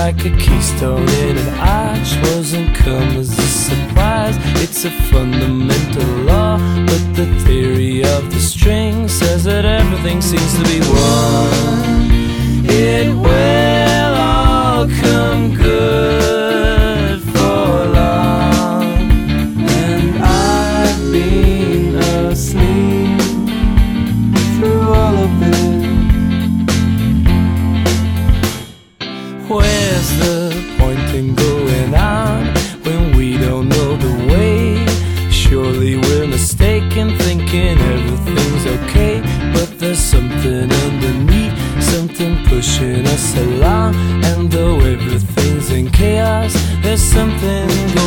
like a keystone in an arch. Wasn't come as a surprise, it's a fundamental law. But the theory of the string says that everything seems to be one. It will all come good for long, and I've been asleep through all of it. Where's the point in going on when we don't know the way? Surely we're mistaken, thinking everything's okay, but there's something underneath, something pushing us along. And though everything's in chaos, there's something